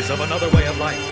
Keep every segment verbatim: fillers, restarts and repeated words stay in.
rise of another way of life.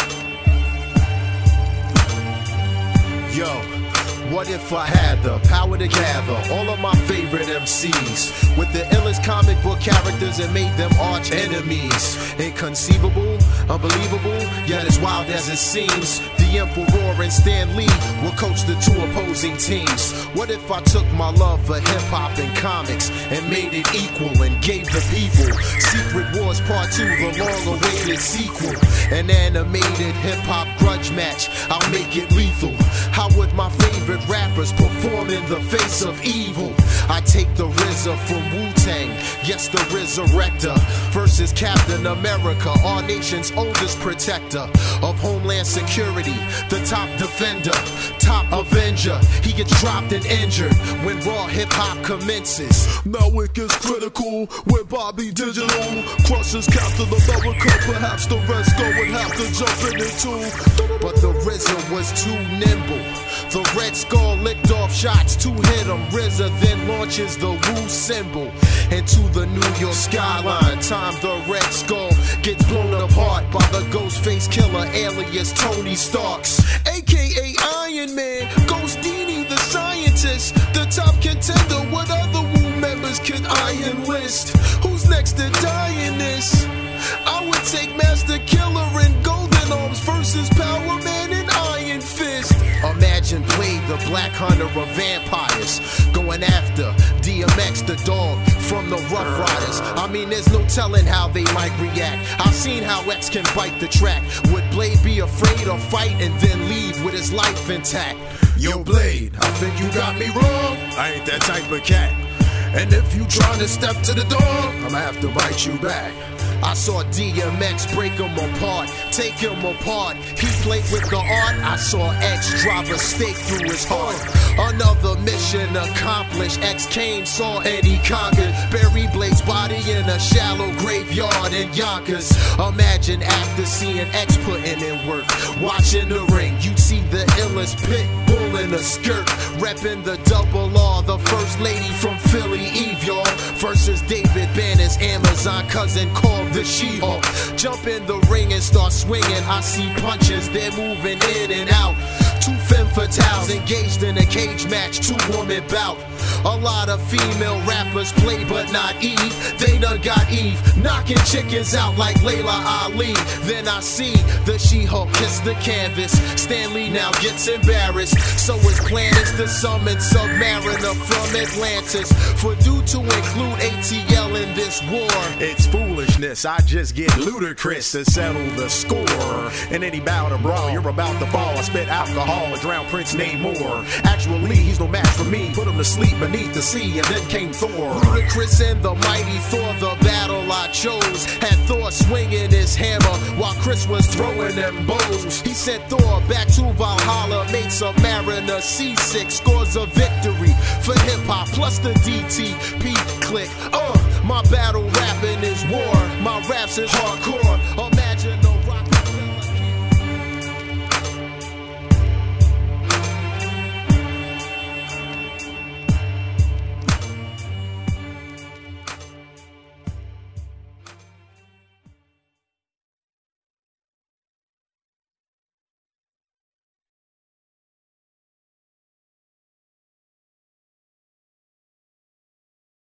Yo, what if I had the power to gather all of my favorite M Cs with the illest comic book characters and made them arch enemies? Inconceivable, unbelievable, yet as wild as it seems. The Emperor and Stan Lee will coach the two opposing teams. What if I took my love for hip-hop and comics and made it equal and gave the people Secret Wars Part two, the long-awaited sequel? An animated hip-hop grudge match, I'll make it lethal. How would my favorite rappers perform in the face of evil? I take the R Z A from Wu-Tang, yes, the Resurrector, versus Captain America, our nation's oldest protector of homeland security, the top defender, top avenger. He gets dropped and injured when raw hip-hop commences. Now it gets critical when Bobby Digital crushes Captain America. Perhaps the rest go and have to jump in it too. But the R Z A was too nimble. The Red Skull licked off shots to hit him. R Z A then launches the Wu symbol into the New York skyline. Time the Red Skull gets blown apart by the Ghostface Killer alias Tony Starks, aka Iron Man. Ghostini the scientist, the top contender. What other Wu members can I enlist? Who's next to die in this? I would take Master Killer and Golden Arms versus Power Man and Iron Fist. Imagine Blade, the black hunter of vampires, going after D M X, the dog from the Rough Riders. I mean, there's no telling how they might react. I've seen how X can bite the track. Would Blade be afraid of fight and then leave with his life intact? Yo, Blade, I think you got me wrong. I ain't that type of cat. And if you trying to step to the door, I'ma have to bite you back. I saw D M X break him apart, take him apart. He played with the art. I saw X drive a stake through his heart. Another mission accomplished. X came, saw, and he conquered. Buried Blade's body in a shallow graveyard in Yonkers. Imagine after seeing X putting in work, watching the ring, you'd see the illest pit bull in a skirt, repping the double R, the first lady from Philly, Eve, y'all, versus David Banner's Amazon cousin called the She-Hulk. Jump in the ring and start swinging. I see punches, they're moving in and out. Two femme fatales engaged in a cage match, two-woman bout. A lot of female rappers play, but not Eve. They done got Eve knocking chickens out like Layla Ali. Then I see the She-Hulk kiss the canvas. Stan Lee now gets embarrassed. So his plan is to summon Submariner from Atlantis, for due to include A T L in this war. It's foolishness, I just get ludicrous to settle the score. And any bout of brawl, you're about to fall. I spit alcohol and drown Prince Namor. Actually, he's no match for me. Put him to sleep beneath the sea, and then came Thor. Ludacris and the mighty Thor, the battle I chose. Had Thor swinging his hammer while Chris was throwing them bows. He sent Thor back to Valhalla, made Submariner seasick, scores a victory for hip-hop plus the D T P click. Uh, my battle rapping is war, my raps is hardcore.